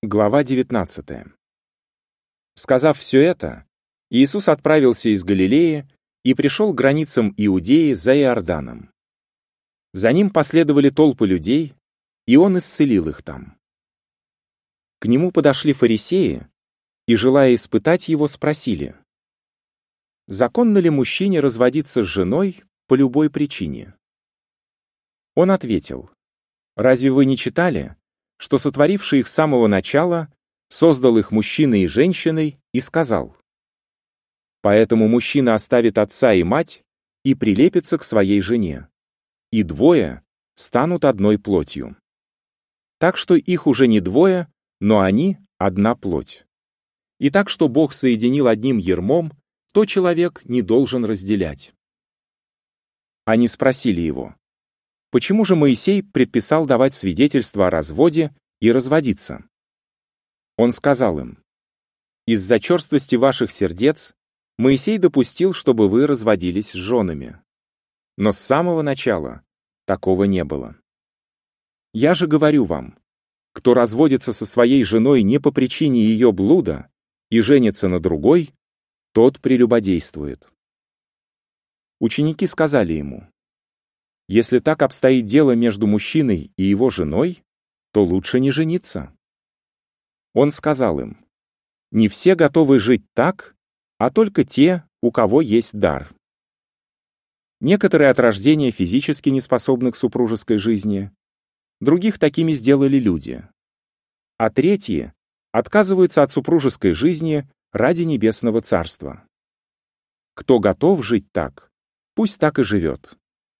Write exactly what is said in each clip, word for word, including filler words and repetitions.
Глава девятнадцатая. Сказав все это, Иисус отправился из Галилеи и пришел к границам Иудеи за Иорданом. За ним последовали толпы людей, и он исцелил их там. К нему подошли фарисеи и, желая испытать его, спросили: «Законно ли мужчине разводиться с женой по любой причине?» Он ответил: «Разве вы не читали, что сотворивший их с самого начала создал их мужчиной и женщиной и сказал: поэтому мужчина оставит отца и мать и прилепится к своей жене, и двое станут одной плотью. Так что их уже не двое, но они одна плоть. И так что Бог соединил одним ярмом, то человек не должен разделять». Они спросили его: «Почему же Моисей предписал давать свидетельство о разводе и разводиться?» Он сказал им: «Из-за черствости ваших сердец Моисей допустил, чтобы вы разводились с женами. Но с самого начала такого не было. Я же говорю вам, кто разводится со своей женой не по причине ее блуда и женится на другой, тот прелюбодействует». Ученики сказали ему: «Если так обстоит дело между мужчиной и его женой, то лучше не жениться». Он сказал им: «Не все готовы жить так, а только те, у кого есть дар. Некоторые от рождения физически не способны к супружеской жизни, других такими сделали люди, а третьи отказываются от супружеской жизни ради небесного царства. Кто готов жить так, пусть так и живет».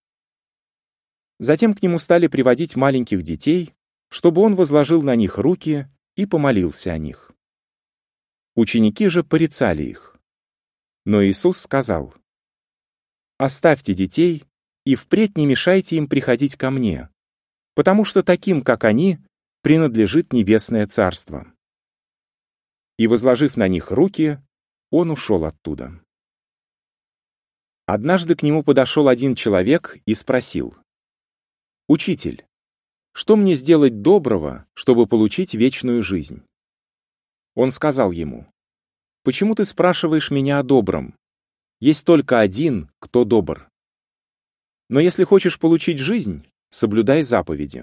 Затем к нему стали приводить маленьких детей, чтобы он возложил на них руки и помолился о них. Ученики же порицали их. Но Иисус сказал: «Оставьте детей и впредь не мешайте им приходить ко мне, потому что таким, как они, принадлежит небесное царство». И, возложив на них руки, он ушел оттуда. Однажды к нему подошел один человек и спросил: «Учитель, что мне сделать доброго, чтобы получить вечную жизнь?» Он сказал ему: «Почему ты спрашиваешь меня о добром? Есть только один, кто добр. Но если хочешь получить жизнь, соблюдай заповеди».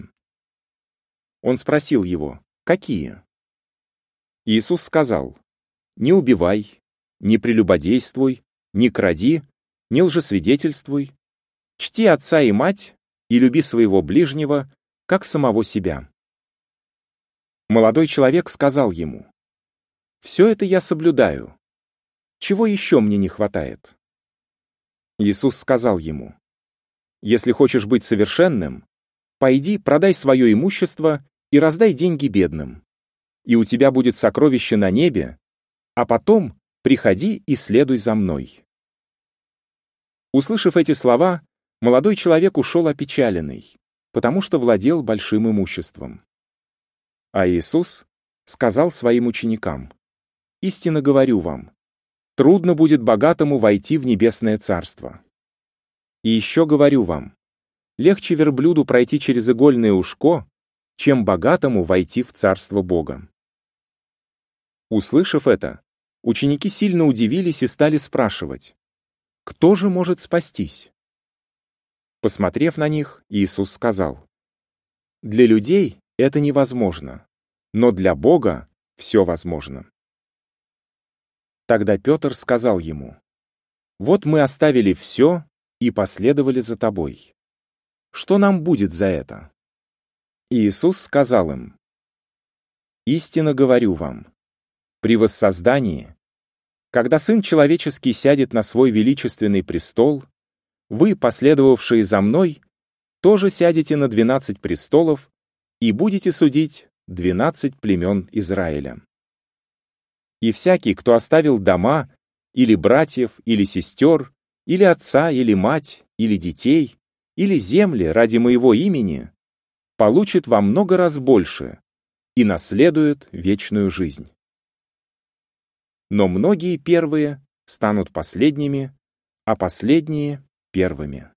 Он спросил его: «Какие?» Иисус сказал: «Не убивай, не прелюбодействуй, не кради, не лжесвидетельствуй, чти отца и мать и люби своего ближнего, как самого себя». Молодой человек сказал ему: «Все это я соблюдаю. Чего еще мне не хватает?» Иисус сказал ему: «Если хочешь быть совершенным, пойди, продай свое имущество и раздай деньги бедным, и у тебя будет сокровище на небе, а потом приходи и следуй за мной». Услышав эти слова, молодой человек ушел опечаленный, потому что владел большим имуществом. А Иисус сказал своим ученикам: «Истинно говорю вам, трудно будет богатому войти в небесное царство. И еще говорю вам, легче верблюду пройти через игольное ушко, чем богатому войти в царство Бога». Услышав это, ученики сильно удивились и стали спрашивать: «Кто же может спастись?» Посмотрев на них, Иисус сказал: «Для людей это невозможно, но для Бога все возможно». Тогда Петр сказал ему: «Вот мы оставили все и последовали за тобой. Что нам будет за это?» Иисус сказал им: «Истинно говорю вам, при воссоздании, когда Сын Человеческий сядет на свой величественный престол, вы, последовавшие за мной, тоже сядете на двенадцать престолов и будете судить двенадцать племен Израиля. И всякий, кто оставил дома, или братьев, или сестер, или отца, или мать, или детей, или земли ради моего имени, получит во много раз больше и наследует вечную жизнь. Но многие первые станут последними, а последние — первыми».